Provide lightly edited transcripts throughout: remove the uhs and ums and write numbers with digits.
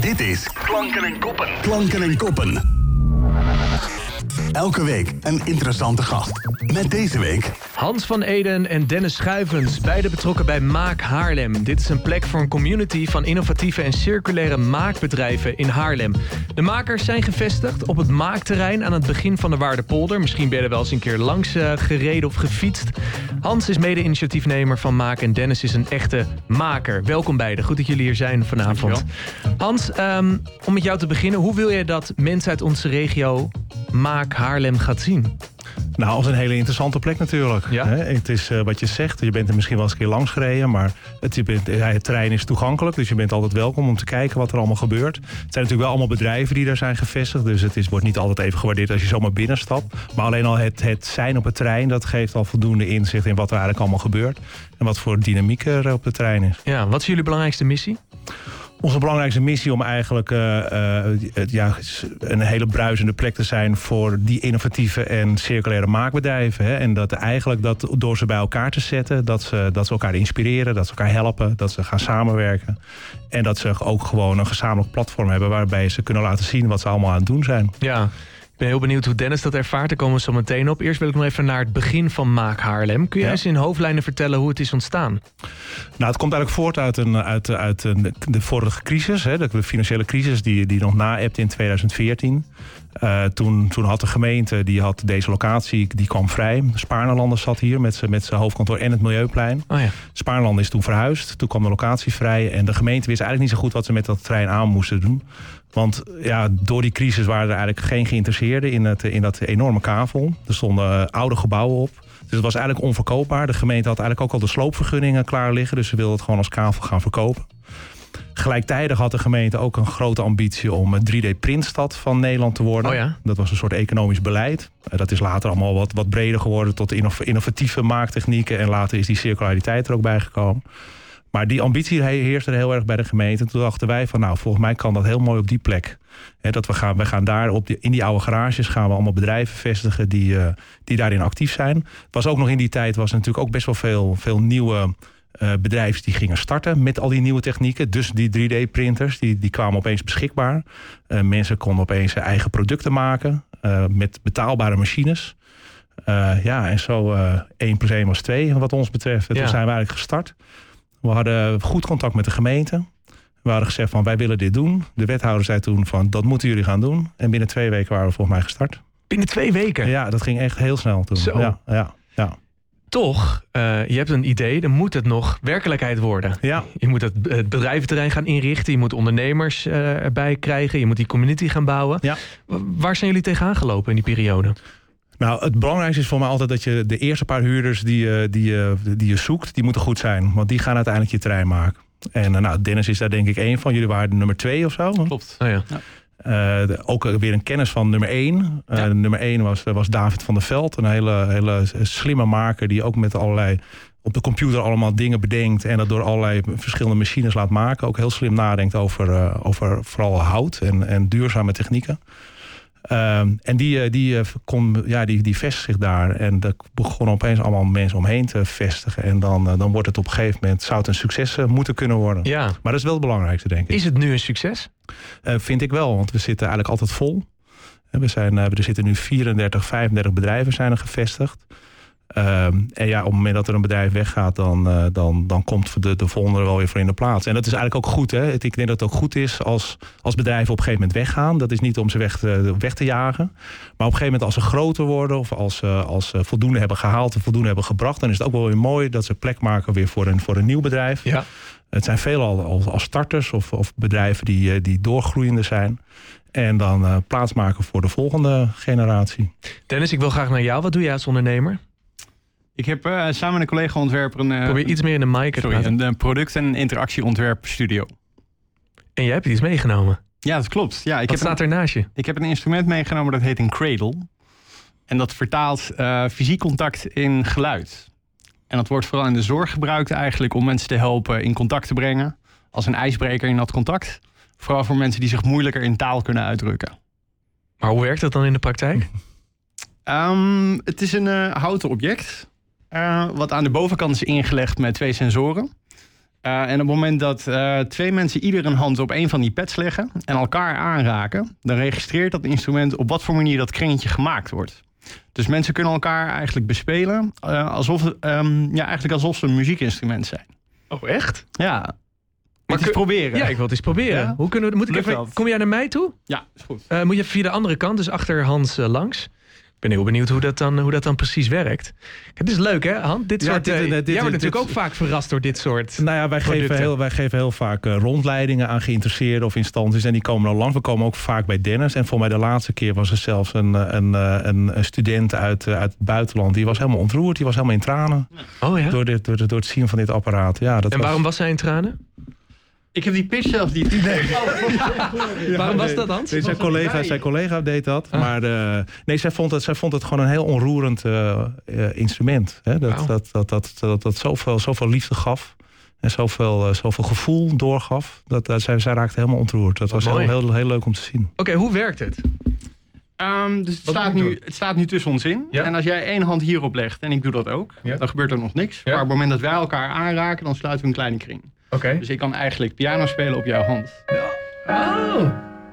Dit is Klanken en Koppen. Klanken en Koppen. Elke week een interessante gast. Met deze week Hans van Eden en Dennis Schuivens, beide betrokken bij Maak Haarlem. Dit is een plek voor een community van innovatieve en circulaire maakbedrijven in Haarlem. De makers zijn gevestigd op het maakterrein aan het begin van de Waardepolder. Misschien ben je er wel eens een keer langs gereden of gefietst. Hans is mede-initiatiefnemer van Maak en Dennis is een echte maker. Welkom beiden, goed dat jullie hier zijn vanavond. Hans, om met jou te beginnen, hoe wil jij dat mensen uit onze regio Maak Haarlem gaat zien? Nou, als een hele interessante plek natuurlijk. Ja? Het is wat je zegt, je bent er misschien wel eens een keer langs gereden, maar het terrein is toegankelijk, dus je bent altijd welkom om te kijken wat er allemaal gebeurt. Het zijn natuurlijk wel allemaal bedrijven die daar zijn gevestigd, dus wordt niet altijd even gewaardeerd als je zomaar binnenstapt. Maar alleen al het zijn op het terrein, dat geeft al voldoende inzicht in wat er eigenlijk allemaal gebeurt en wat voor dynamiek er op het terrein is. Ja, wat is jullie belangrijkste missie? Onze belangrijkste missie om eigenlijk een hele bruisende plek te zijn voor die innovatieve en circulaire maakbedrijven. Hè? En dat eigenlijk door ze bij elkaar te zetten, dat ze elkaar inspireren, dat ze elkaar helpen, dat ze gaan samenwerken. En dat ze ook gewoon een gezamenlijk platform hebben waarbij ze kunnen laten zien wat ze allemaal aan het doen zijn. Ja. Ik ben heel benieuwd hoe Dennis dat ervaart. Daar komen we zo meteen op. Eerst wil ik nog even naar het begin van Maak Haarlem. Kun jij eens in hoofdlijnen vertellen hoe het is ontstaan? Nou, het komt eigenlijk voort uit de vorige crisis. Hè, de financiële crisis die nog na-ebte in 2014. Toen had de gemeente deze locatie, die kwam vrij. Spaarnelanden zat hier met zijn hoofdkantoor en het Milieuplein. Oh ja. Spaarnelanden is toen verhuisd. Toen kwam de locatie vrij. En de gemeente wist eigenlijk niet zo goed wat ze met dat terrein aan moesten doen. Want door die crisis waren er eigenlijk geen geïnteresseerden in dat enorme kavel. Er stonden oude gebouwen op. Dus het was eigenlijk onverkoopbaar. De gemeente had eigenlijk ook al de sloopvergunningen klaar liggen. Dus ze wilden het gewoon als kavel gaan verkopen. Gelijktijdig had de gemeente ook een grote ambitie om een 3D-printstad van Nederland te worden. Oh ja? Dat was een soort economisch beleid. Dat is later allemaal wat breder geworden tot innovatieve maaktechnieken. En later is die circulariteit er ook bij gekomen. Maar die ambitie heerste er heel erg bij de gemeente. Toen dachten wij van, volgens mij kan dat heel mooi op die plek. We gaan daar in die oude garages gaan we allemaal bedrijven vestigen die daarin actief zijn. Het was ook nog in die tijd was natuurlijk ook best wel veel nieuwe bedrijven die gingen starten met al die nieuwe technieken. Dus die 3D-printers, die kwamen opeens beschikbaar. Mensen konden opeens eigen producten maken met betaalbare machines. En zo 1 + 1 = 2 wat ons betreft. Toen zijn we eigenlijk gestart. We hadden goed contact met de gemeente. We hadden gezegd van wij willen dit doen. De wethouder zei toen van dat moeten jullie gaan doen. En binnen 2 weken waren we volgens mij gestart. Binnen 2 weken? Ja, dat ging echt heel snel toen. Zo. Ja. Toch, je hebt een idee, dan moet het nog werkelijkheid worden. Ja. Je moet het bedrijventerrein gaan inrichten. Je moet ondernemers erbij krijgen. Je moet die community gaan bouwen. Ja. Waar zijn jullie tegenaan gelopen in die periode? Nou, het belangrijkste is voor mij altijd dat je de eerste paar huurders die je zoekt, die moeten goed zijn. Want die gaan uiteindelijk je terrein maken. En Dennis is daar denk ik 1 van. Jullie waren de nummer 2 of zo. Klopt. Oh ja. Ook weer een kennis van nummer 1. Nummer 1 was David van der Veld. Een hele slimme maker die ook met allerlei op de computer allemaal dingen bedenkt. En dat door allerlei verschillende machines laat maken. Ook heel slim nadenkt over vooral hout en duurzame technieken. En die vestigt zich daar. En er begonnen opeens allemaal mensen omheen te vestigen. En dan wordt het op een gegeven moment, zou het een succes moeten kunnen worden. Ja. Maar dat is wel het belangrijkste, denk ik. Is het nu een succes? Vind ik wel, want we zitten eigenlijk altijd vol. Er zitten nu 34, 35 bedrijven zijn er gevestigd. En op het moment dat er een bedrijf weggaat, dan komt de volgende er wel weer voor in de plaats. En dat is eigenlijk ook goed. Hè? Ik denk dat het ook goed is als bedrijven op een gegeven moment weggaan. Dat is niet om ze weg te jagen. Maar op een gegeven moment als ze groter worden of als ze voldoende hebben gehaald en voldoende hebben gebracht, dan is het ook wel weer mooi dat ze plek maken weer voor een nieuw bedrijf. Ja. Het zijn veelal als starters of bedrijven die doorgroeiende zijn. En dan plaatsmaken voor de volgende generatie. Dennis, ik wil graag naar jou. Wat doe jij als ondernemer? Ik heb samen met een collega-ontwerper probeer iets meer in de mic te praten. Een product- en interactieontwerpstudio. En jij hebt iets meegenomen? Ja, dat klopt. Ja, Wat staat er naast je? Ik heb een instrument meegenomen dat heet een cradle. En dat vertaalt fysiek contact in geluid. En dat wordt vooral in de zorg gebruikt eigenlijk om mensen te helpen in contact te brengen. Als een ijsbreker in dat contact. Vooral voor mensen die zich moeilijker in taal kunnen uitdrukken. Maar hoe werkt dat dan in de praktijk? Het is een houten object. Wat aan de bovenkant is ingelegd met 2 sensoren. En op het moment dat 2 mensen ieder een hand op een van die pads leggen en elkaar aanraken, dan registreert dat instrument op wat voor manier dat kringetje gemaakt wordt. Dus mensen kunnen elkaar eigenlijk bespelen alsof ze een muziekinstrument zijn. Oh, echt? Ja. Maar het is proberen. Ja, ik wil het eens proberen. Ja? Hoe kunnen we, moet ik even, kom jij naar mij toe? Ja, is goed. Moet je via de andere kant, dus achter Hans langs. Ik ben heel benieuwd hoe dat dan precies werkt. Het is leuk, hè, Han? Jij wordt natuurlijk ook vaak verrast door dit soort Nou ja, wij geven heel vaak rondleidingen aan geïnteresseerden of instanties. En die komen al lang. We komen ook vaak bij Dennis. En voor mij de laatste keer was er zelfs een student uit het buitenland. Die was helemaal ontroerd. Die was helemaal in tranen. Oh ja? Door het zien van dit apparaat. Ja, waarom was hij in tranen? Ik heb die pitch zelfs niet. Nee. Waarom was dat dan? Zijn collega deed dat. Maar zij vond het gewoon een heel onroerend instrument. Hè? Dat zoveel liefde gaf. En zoveel gevoel doorgaf. Zij raakte helemaal ontroerd. Dat was heel leuk om te zien. Oké, hoe werkt het? Dus het staat nu tussen ons in. Ja? En als jij 1 hand hierop legt, en ik doe dat ook, dan gebeurt er nog niks. Ja? Maar op het moment dat wij elkaar aanraken, dan sluiten we een kleine kring. Oké. Dus ik kan eigenlijk piano spelen op jouw hand. Oh!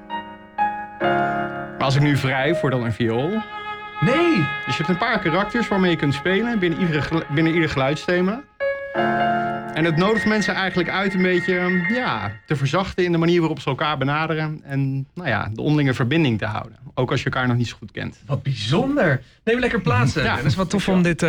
Maar als ik nu wrijf, wordt dan een viool. Nee! Dus je hebt een paar karakters waarmee je kunt spelen binnen ieder geluidsthema. En het nodigt mensen eigenlijk uit een beetje te verzachten in de manier waarop ze elkaar benaderen. En de onderlinge verbinding te houden. Ook als je elkaar nog niet zo goed kent. Wat bijzonder. Neem lekker plaatsen. Ja, dat is wat tof om dit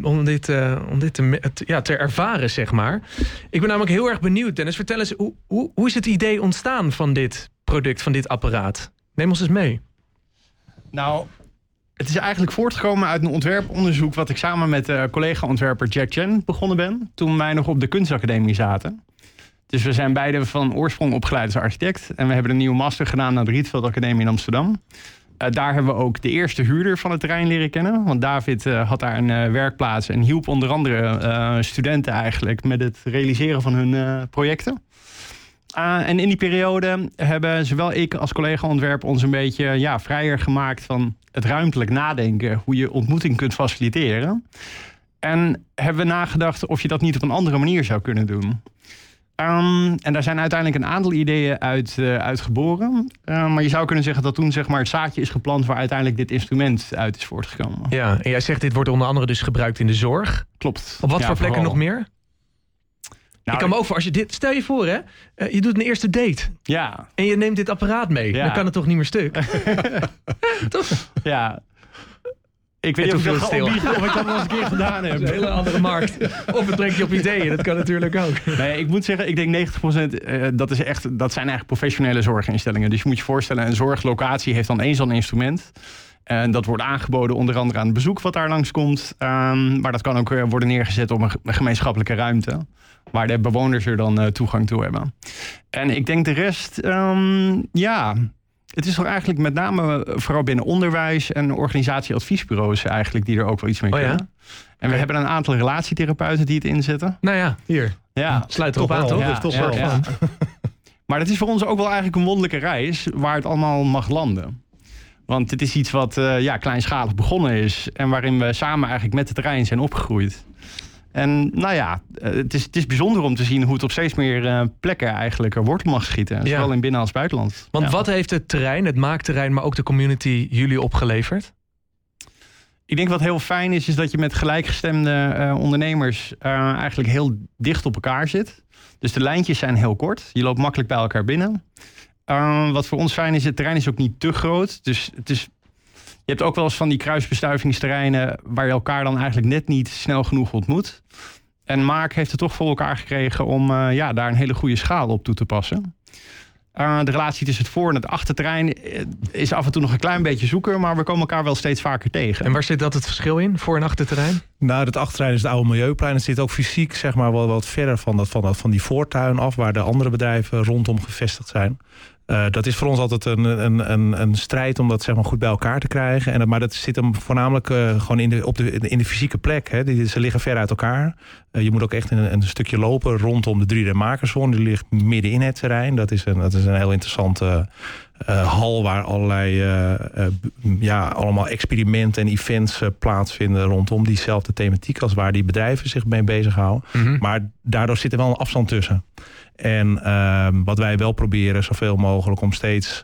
te ervaren, zeg maar. Ik ben namelijk heel erg benieuwd, Dennis. Vertel eens, hoe is het idee ontstaan van dit product, van dit apparaat? Neem ons eens mee. Nou, het is eigenlijk voortgekomen uit een ontwerponderzoek wat ik samen met collega-ontwerper Jack Chen begonnen ben. Toen wij nog op de kunstacademie zaten. Dus we zijn beide van oorsprong opgeleid als architect. En we hebben een nieuwe master gedaan aan de Rietveld Academie in Amsterdam. Daar hebben we ook de eerste huurder van het terrein leren kennen. Want David had daar een werkplaats en hielp onder andere studenten eigenlijk met het realiseren van hun projecten. En in die periode hebben zowel ik als collega-ontwerp ons een beetje vrijer gemaakt van het ruimtelijk nadenken. Hoe je ontmoeting kunt faciliteren. En hebben we nagedacht of je dat niet op een andere manier zou kunnen doen. En daar zijn uiteindelijk een aantal ideeën uit geboren. Maar je zou kunnen zeggen dat toen het zaadje is geplant waar uiteindelijk dit instrument uit is voortgekomen. Ja, en jij zegt dit wordt onder andere dus gebruikt in de zorg. Klopt. Op wat voor plekken nog meer? Nou, ik kan me ook voor, als je dit, stel je voor hè, je doet een eerste date. Ja. En je neemt dit apparaat mee. Ja. Dan kan het toch niet meer stuk? Toch? Ja. Ik weet niet of ik dat nog eens een keer gedaan heb. Dat is een hele andere markt. Of het brengt je op ideeën, dat kan natuurlijk ook. Nee, ik moet zeggen, ik denk 90% dat zijn eigenlijk professionele zorginstellingen. Dus je moet je voorstellen, een zorglocatie heeft dan één zo'n instrument. En dat wordt aangeboden onder andere aan het bezoek wat daar langskomt. Maar dat kan ook worden neergezet op een gemeenschappelijke ruimte. Waar de bewoners er dan toegang toe hebben. En ik denk de rest, het is toch eigenlijk met name vooral binnen onderwijs en organisatieadviesbureaus eigenlijk die er ook wel iets mee kunnen. Ja? En we hebben een aantal relatietherapeuten die het inzetten. Nou ja, hier. Ja. Sluit erop aan, toch? Ja, dat is toch wel van. Maar het is voor ons ook wel eigenlijk een wonderlijke reis waar het allemaal mag landen. Want het is iets wat kleinschalig begonnen is en waarin we samen eigenlijk met het terrein zijn opgegroeid. En het is bijzonder om te zien hoe het op steeds meer plekken eigenlijk wortel mag schieten. Zowel in binnen- als buitenland. Want wat heeft het terrein, het maakterrein, maar ook de community jullie opgeleverd? Ik denk wat heel fijn is dat je met gelijkgestemde ondernemers eigenlijk heel dicht op elkaar zit. Dus de lijntjes zijn heel kort. Je loopt makkelijk bij elkaar binnen. Wat voor ons fijn is, het terrein is ook niet te groot. Dus je hebt ook wel eens van die kruisbestuivingsterreinen waar je elkaar dan eigenlijk net niet snel genoeg ontmoet. En Maak heeft het toch voor elkaar gekregen om daar een hele goede schaal op toe te passen. De relatie tussen het voor- en het achterterrein is af en toe nog een klein beetje zoeken, maar we komen elkaar wel steeds vaker tegen. En waar zit dat het verschil in, voor- en achterterrein? Nou, het achterterrein is het oude Milieuplein. Het zit ook fysiek zeg maar wel wat verder van die voortuin af, waar de andere bedrijven rondom gevestigd zijn. Dat is voor ons altijd een strijd om dat zeg maar goed bij elkaar te krijgen. Maar dat zit hem voornamelijk gewoon in de fysieke plek. Hè. Ze liggen ver uit elkaar. Je moet ook echt een stukje lopen rondom de 3D-makerszone. Die ligt midden in het terrein. Dat is een heel interessante hal waar allerlei allemaal experimenten en events plaatsvinden rondom diezelfde thematiek als waar die bedrijven zich mee bezighouden. Mm-hmm. Maar daardoor zit er wel een afstand tussen. En wat wij wel proberen zoveel mogelijk om steeds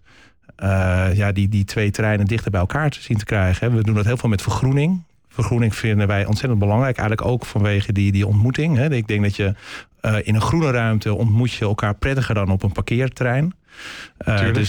die twee terreinen dichter bij elkaar te zien te krijgen. Hè. We doen dat heel veel met vergroening. Vergroening vinden wij ontzettend belangrijk. Eigenlijk ook vanwege die ontmoeting. Hè. Ik denk dat je in een groene ruimte ontmoet je elkaar prettiger dan op een parkeerterrein. Dus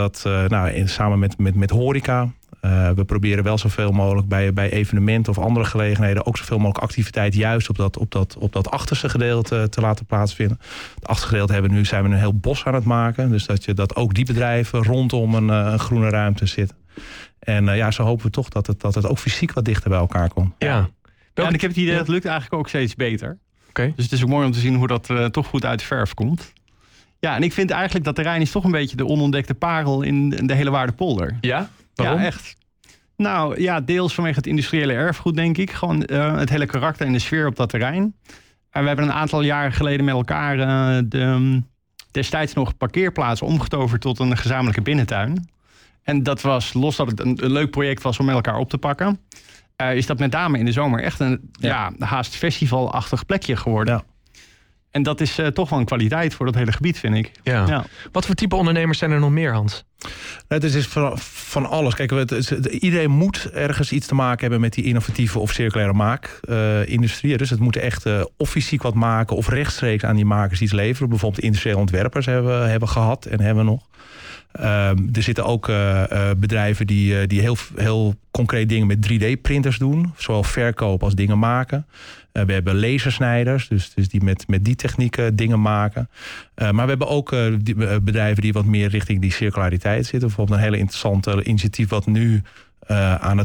samen met horeca. We proberen wel zoveel mogelijk bij evenementen of andere gelegenheden ook zoveel mogelijk activiteit juist op dat achterste gedeelte te laten plaatsvinden. Het achterste gedeelte zijn we een heel bos aan het maken. Dus dat ook die bedrijven rondom een groene ruimte zitten. En zo hopen we toch dat het ook fysiek wat dichter bij elkaar komt. Ja, en ik heb het idee dat het lukt eigenlijk ook steeds beter. Okay. Dus het is ook mooi om te zien hoe dat toch goed uit de verf komt. Ja, en ik vind eigenlijk dat terrein is toch een beetje de onontdekte parel in de hele Waardepolder. Ja? Waarom? Ja, echt. Nou ja, deels vanwege het industriële erfgoed, denk ik. Gewoon het hele karakter en de sfeer op dat terrein. En we hebben een aantal jaren geleden met elkaar destijds nog parkeerplaatsen omgetoverd tot een gezamenlijke binnentuin. En dat was, los dat het een leuk project was om met elkaar op te pakken, is dat met name in de zomer echt een haast festivalachtig plekje geworden. Ja. En dat is toch wel een kwaliteit voor dat hele gebied, vind ik. Ja. Wat voor type ondernemers zijn er nog meer, Hans? Het is van alles. Kijk, iedereen moet ergens iets te maken hebben met die innovatieve of circulaire maakindustrie. Dus het moeten echt of fysiek wat maken of rechtstreeks aan die makers iets leveren. Bijvoorbeeld industriële ontwerpers hebben gehad en hebben nog. Er zitten ook bedrijven die heel concreet dingen met 3D-printers doen. Zowel verkoop als dingen maken. We hebben lasersnijders, dus die met die technieken dingen maken. Maar we hebben ook bedrijven die wat meer richting die circulariteit zitten. Bijvoorbeeld een hele interessante initiatief wat nu aan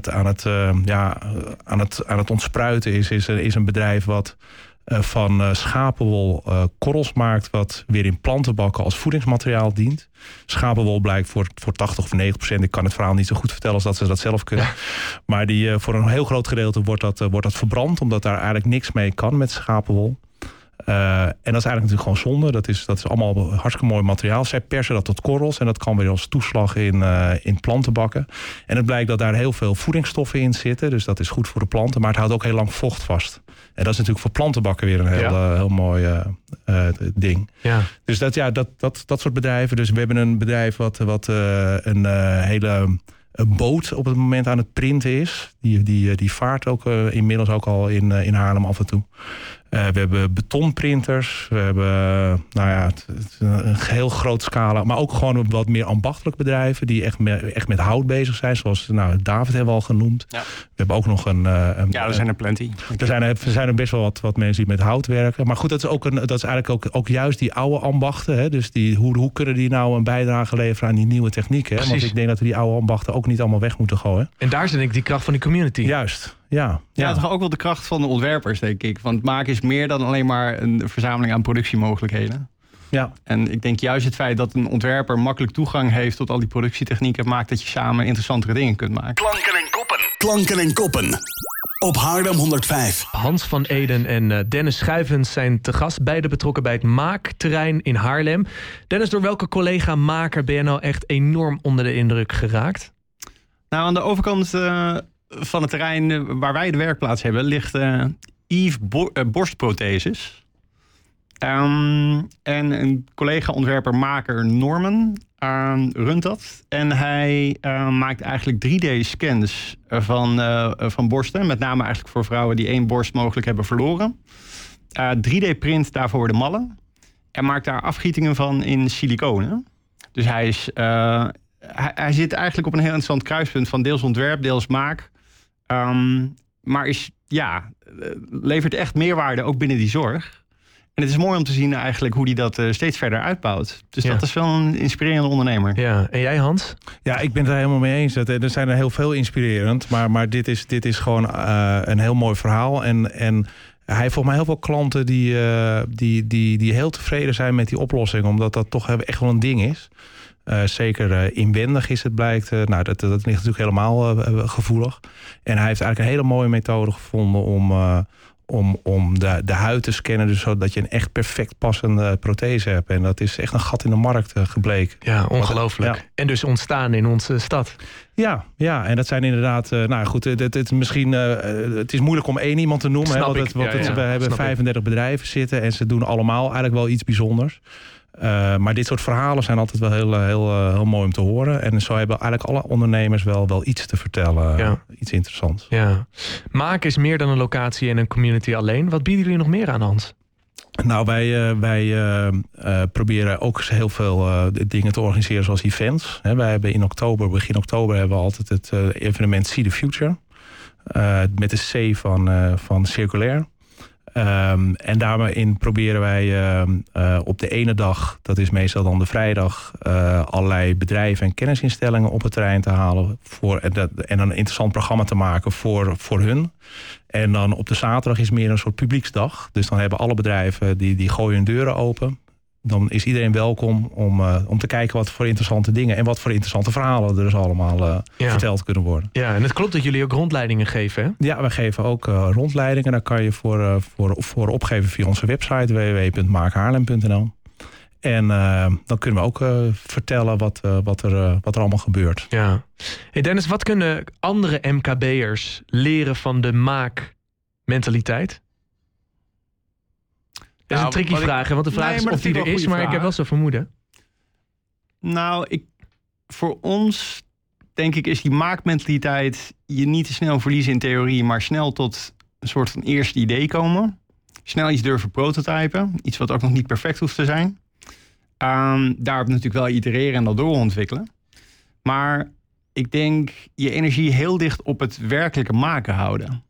het ontspruiten is een bedrijf wat van schapenwol korrels maakt, wat weer in plantenbakken als voedingsmateriaal dient. Schapenwol blijkt voor 80 of 90%, ik kan het verhaal niet zo goed vertellen als dat ze dat zelf kunnen. Ja. Maar voor een heel groot gedeelte wordt dat verbrand, omdat daar eigenlijk niks mee kan met schapenwol. En dat is eigenlijk natuurlijk gewoon zonde. Dat is allemaal hartstikke mooi materiaal. Zij persen dat tot korrels en dat kan weer als toeslag in plantenbakken. En het blijkt dat daar heel veel voedingsstoffen in zitten. Dus dat is goed voor de planten, maar het houdt ook heel lang vocht vast. En dat is natuurlijk voor plantenbakken weer een heel mooi ding. Ja. Dus dat soort bedrijven. Dus we hebben een bedrijf wat een hele boot op het moment aan het printen is. Die vaart ook inmiddels ook al in Haarlem af en toe. We hebben betonprinters. We hebben een heel groot scala. Maar ook gewoon wat meer ambachtelijk bedrijven die echt met hout bezig zijn. Zoals David hebben we al genoemd. Ja. We hebben ook nog er zijn er plenty. Er zijn er best wel wat mensen die met hout werken. Maar goed, dat is eigenlijk ook juist die oude ambachten. Hè? Dus hoe kunnen die nou een bijdrage leveren aan die nieuwe technieken? Hè? Want ik denk dat we die oude ambachten ook niet allemaal weg moeten gooien. En daar zit ik die kracht van die community. Juist. Ja, toch ook wel de kracht van de ontwerpers, denk ik. Want maken is meer dan alleen maar een verzameling aan productiemogelijkheden. Ja. En ik denk juist het feit dat een ontwerper makkelijk toegang heeft tot al die productietechnieken maakt dat je samen interessantere dingen kunt maken. Klanken en koppen. Klanken en koppen. Op Haarlem 105. Hans van Eden en Dennis Schuivens zijn te gast. Beide betrokken bij het Maakterrein in Haarlem. Dennis, door welke collega-maker ben je nou echt enorm onder de indruk geraakt? Nou, aan de overkant van het terrein waar wij de werkplaats hebben ligt Yves borstprotheses. En een collega-ontwerper-maker Norman runt dat. En hij maakt eigenlijk 3D-scans van borsten. Met name eigenlijk voor vrouwen die 1 borst mogelijk hebben verloren. 3D-print daarvoor de mallen. En maakt daar afgietingen van in siliconen. Dus hij zit eigenlijk op een heel interessant kruispunt van deels ontwerp, deels maak. Maar levert echt meerwaarde ook binnen die zorg. En het is mooi om te zien eigenlijk hoe hij dat steeds verder uitbouwt. Dus dat is wel een inspirerende ondernemer. Ja, en jij, Hans? Ja, ik ben het er helemaal mee eens. Er zijn er heel veel inspirerend. Maar dit is gewoon een heel mooi verhaal. En hij heeft volgens mij heel veel klanten die heel tevreden zijn met die oplossing. Omdat dat toch echt wel een ding is. Zeker inwendig is het blijkt. Dat ligt natuurlijk helemaal gevoelig. En hij heeft eigenlijk een hele mooie methode gevonden om de huid te scannen, dus zodat je een echt perfect passende prothese hebt. En dat is echt een gat in de markt gebleken. Ja, ongelooflijk. Ja. En dus ontstaan in onze stad. Ja, en dat zijn inderdaad... het is moeilijk om één iemand te noemen. We hebben 35 bedrijven zitten en ze doen allemaal eigenlijk wel iets bijzonders. Maar dit soort verhalen zijn altijd wel heel mooi om te horen. En zo hebben eigenlijk alle ondernemers wel iets te vertellen. Iets interessants. Ja. Maak is meer dan een locatie en een community alleen. Wat bieden jullie nog meer aan, Hans? Nou, wij proberen ook heel veel dingen te organiseren zoals events. Wij hebben begin oktober hebben we altijd het evenement See the Future. Met de C van circulair. En daarin proberen wij op de ene dag, dat is meestal dan de vrijdag, allerlei bedrijven en kennisinstellingen op het terrein te halen. En een interessant programma te maken voor hun. En dan op de zaterdag is meer een soort publieksdag. Dus dan hebben alle bedrijven, die gooien hun deuren open. Dan is iedereen welkom om te kijken wat voor interessante dingen en wat voor interessante verhalen er dus allemaal verteld kunnen worden. Ja, en het klopt dat jullie ook rondleidingen geven, hè? Ja, we geven ook rondleidingen. Daar kan je voor opgeven via onze website www.maakhaarlem.nl. En dan kunnen we ook vertellen wat er allemaal gebeurt. Ja. Hey Dennis, wat kunnen andere MKB'ers leren van de maakmentaliteit? Dat is een tricky vraag, want de vraag is of die er is, maar ik heb wel zo'n vermoeden. Nou, voor ons, denk ik, is die maakmentaliteit je niet te snel verliezen in theorie, maar snel tot een soort van eerste idee komen. Snel iets durven prototypen, iets wat ook nog niet perfect hoeft te zijn. Daarop natuurlijk wel itereren en dat doorontwikkelen. Maar ik denk je energie heel dicht op het werkelijke maken houden.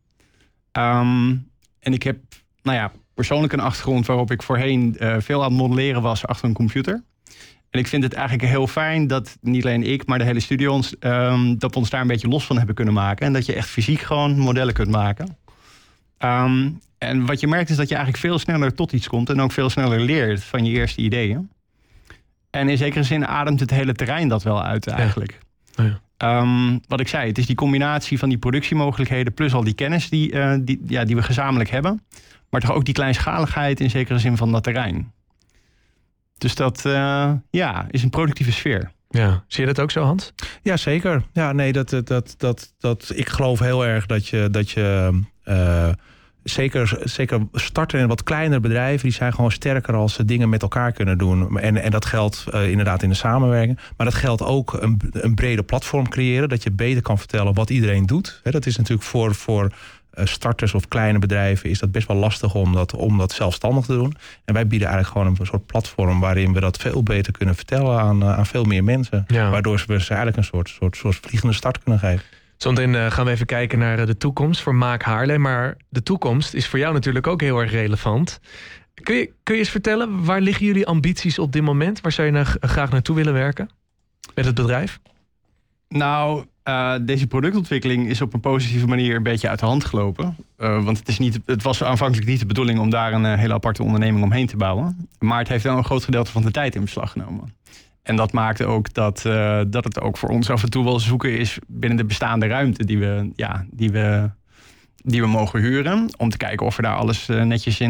En ik heb, persoonlijk een achtergrond waarop ik voorheen veel aan het modelleren was achter een computer. En ik vind het eigenlijk heel fijn dat niet alleen ik, maar de hele studio dat we ons daar een beetje los van hebben kunnen maken. En dat je echt fysiek gewoon modellen kunt maken. En wat je merkt is dat je eigenlijk veel sneller tot iets komt en ook veel sneller leert van je eerste ideeën. En in zekere zin ademt het hele terrein dat wel uit eigenlijk. Ja. Wat ik zei, het is die combinatie van die productiemogelijkheden plus al die kennis die we gezamenlijk hebben. Maar toch ook die kleinschaligheid in zekere zin van dat terrein. Dus dat is een productieve sfeer. Ja. Zie je dat ook zo, Hans? Ja, zeker. Ja, nee, ik geloof heel erg dat je zeker starten in wat kleinere bedrijven, die zijn gewoon sterker als ze dingen met elkaar kunnen doen. En dat geldt inderdaad in de samenwerking. Maar dat geldt ook een brede platform creëren, dat je beter kan vertellen wat iedereen doet. Dat is natuurlijk voor starters of kleine bedrijven is dat best wel lastig om dat zelfstandig te doen. En wij bieden eigenlijk gewoon een soort platform waarin we dat veel beter kunnen vertellen aan veel meer mensen. Ja. Waardoor we ze eigenlijk een soort vliegende start kunnen geven. Zometeen gaan we even kijken naar de toekomst voor Maak Haarlem. Maar de toekomst is voor jou natuurlijk ook heel erg relevant. Kun je eens vertellen, waar liggen jullie ambities op dit moment? Waar zou je graag naartoe willen werken met het bedrijf? Nou, deze productontwikkeling is op een positieve manier een beetje uit de hand gelopen. Want het was aanvankelijk niet de bedoeling om daar een hele aparte onderneming omheen te bouwen. Maar het heeft wel een groot gedeelte van de tijd in beslag genomen. En dat maakte ook dat het ook voor ons af en toe wel zoeken is binnen de bestaande ruimte die we mogen huren. Om te kijken of we daar alles netjes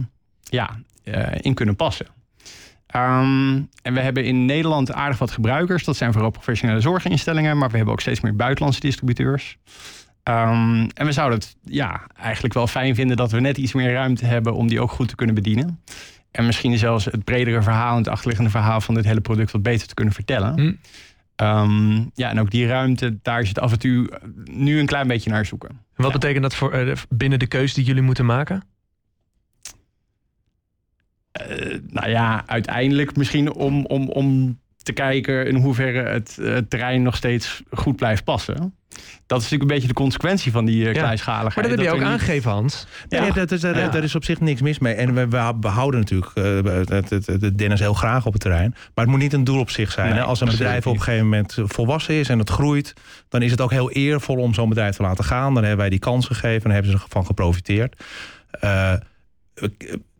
in kunnen passen. En we hebben in Nederland aardig wat gebruikers. Dat zijn vooral professionele zorginstellingen. Maar we hebben ook steeds meer buitenlandse distributeurs. En we zouden het eigenlijk wel fijn vinden dat we net iets meer ruimte hebben om die ook goed te kunnen bedienen. En misschien zelfs het bredere verhaal en het achterliggende verhaal van dit hele product wat beter te kunnen vertellen. En ook die ruimte, daar zit af en toe nu een klein beetje naar zoeken. En wat betekent dat voor binnen de keuze die jullie moeten maken? Uiteindelijk misschien om te kijken in hoeverre het terrein nog steeds goed blijft passen. Dat is natuurlijk een beetje de consequentie van die kleinschaligheid. Maar dat heb je ook aangegeven, Hans. Daar is op zich niks mis mee. En we houden natuurlijk Dennis heel graag op het terrein. Maar het moet niet een doel op zich zijn. Nee, als een bedrijf op een gegeven moment volwassen is en het groeit, dan is het ook heel eervol om zo'n bedrijf te laten gaan. Dan hebben wij die kans gegeven en dan hebben ze ervan geprofiteerd.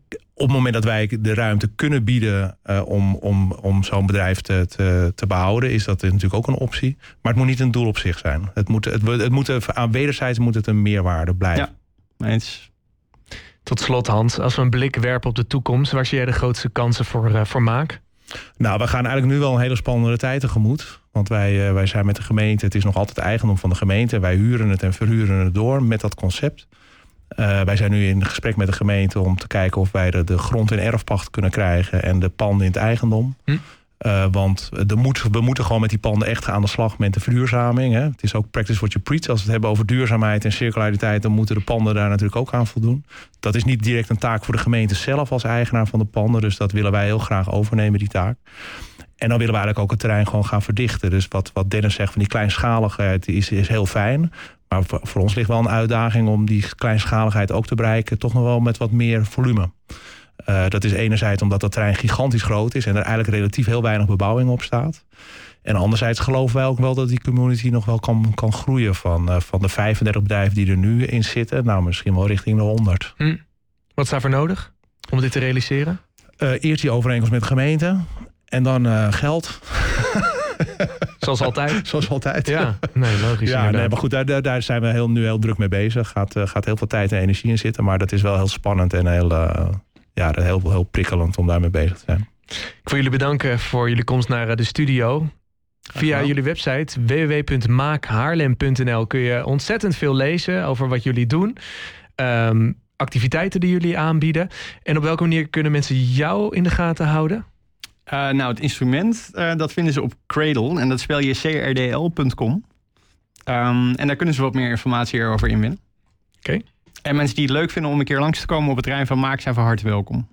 het moment dat wij de ruimte kunnen bieden om zo'n bedrijf te behouden, is dat natuurlijk ook een optie. Maar het moet niet een doel op zich zijn. Aan wederzijds moet het een meerwaarde blijven. Ja, eens. Tot slot, Hans, als we een blik werpen op de toekomst, waar zie jij de grootste kansen voor Maak? Nou, we gaan eigenlijk nu wel een hele spannende tijd tegemoet. Want wij zijn met de gemeente, het is nog altijd eigendom van de gemeente. Wij huren het en verhuren het door met dat concept. Wij zijn nu in gesprek met de gemeente om te kijken of wij de grond in erfpacht kunnen krijgen en de panden in het eigendom. Want we moeten gewoon met die panden echt aan de slag met de verduurzaming. Hè. Het is ook practice what you preach. Als we het hebben over duurzaamheid en circulariteit, dan moeten de panden daar natuurlijk ook aan voldoen. Dat is niet direct een taak voor de gemeente zelf als eigenaar van de panden. Dus dat willen wij heel graag overnemen, die taak. En dan willen we eigenlijk ook het terrein gewoon gaan verdichten. Dus wat Dennis zegt van die kleinschaligheid is heel fijn. Maar voor ons ligt wel een uitdaging om die kleinschaligheid ook te bereiken, toch nog wel met wat meer volume. Dat is enerzijds omdat dat terrein gigantisch groot is en er eigenlijk relatief heel weinig bebouwing op staat. En anderzijds geloven wij ook wel dat die community nog wel kan groeien van de 35 bedrijven die er nu in zitten. Nou, misschien wel richting de 100. Wat is daarvoor nodig om dit te realiseren? Eerst die overeenkomst met de gemeente en dan geld. Zoals altijd. Zoals altijd. Ja, nee, logisch. Ja, nee, maar goed, daar zijn we nu heel druk mee bezig. Gaat heel veel tijd en energie in zitten. Maar dat is wel heel spannend en heel prikkelend om daarmee bezig te zijn. Ik wil jullie bedanken voor jullie komst naar de studio. Via jullie website www.maakhaarlem.nl kun je ontzettend veel lezen over wat jullie doen. Activiteiten die jullie aanbieden. En op welke manier kunnen mensen jou in de gaten houden? Het instrument, dat vinden ze op Cradle. En dat spel je crdl.com. En daar kunnen ze wat meer informatie over inwinnen. Oké. En mensen die het leuk vinden om een keer langs te komen op het terrein van Maak zijn van harte welkom.